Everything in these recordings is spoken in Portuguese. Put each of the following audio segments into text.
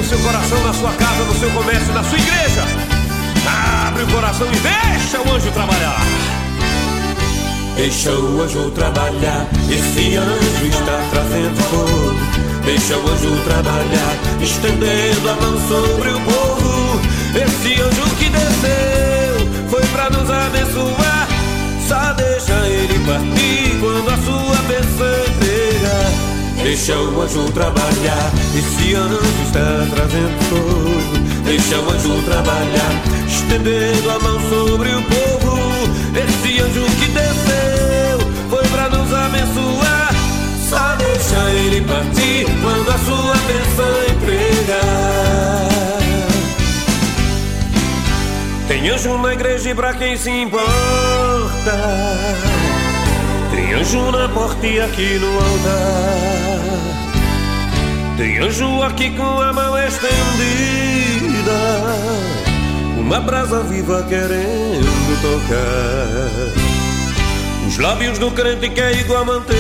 seu coração, na sua casa, no seu comércio, na sua igreja. Abre o coração e deixa o anjo trabalhar. Deixa o anjo trabalhar, esse anjo está trazendo fogo. Deixa o anjo trabalhar, estendendo a mão sobre o povo. Esse anjo que desceu foi pra nos abençoar. Só deixa ele partir quando a sua bênção entregar. Deixa o anjo trabalhar, esse anjo está trazendo fogo. Deixa o anjo trabalhar, estendendo a mão sobre o povo. Esse anjo que desceu foi pra nos abençoar. Só deixa ele partir quando a sua bênção entregar. Tem anjo na igreja e pra quem se importa. Tem anjo na porta e aqui no altar. Tem anjo aqui com a mão estendida, uma brasa viva querendo tocar. Os lábios do crente que é igual a manteiga.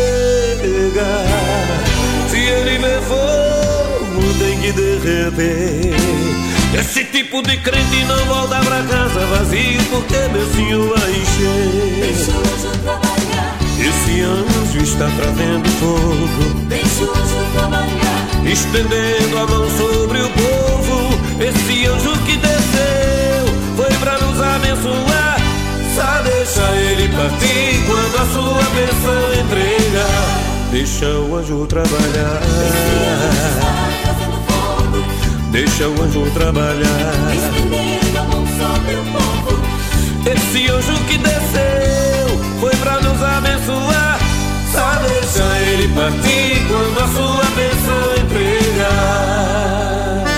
Se ele vê fogo tem que derreter. Esse tipo de crente não volta pra casa vazio, porque meu Senhor vai encher. Deixa o anjo trabalhar, Esse anjo está trazendo fogo. deixa o anjo trabalhar, Estendendo a mão sobre o povo. Esse anjo que desceu foi pra nos abençoar. Só deixa ele partir quando a sua bênção entregar. Deixa o anjo trabalhar, trazendo fogo, deixa o anjo trabalhar. estendendo a mão sobre o povo. Esse anjo que desceu foi pra nos abençoar. Só deixa ele partir quando a sua bênção entregar.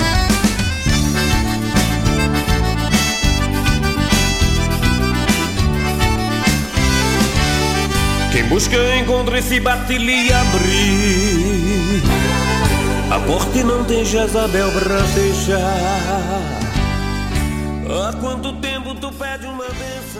Quem busca encontra e se bate lhe abrir. A porta não tem Jezabel pra fechar. Há quanto tempo tu pede uma bênção?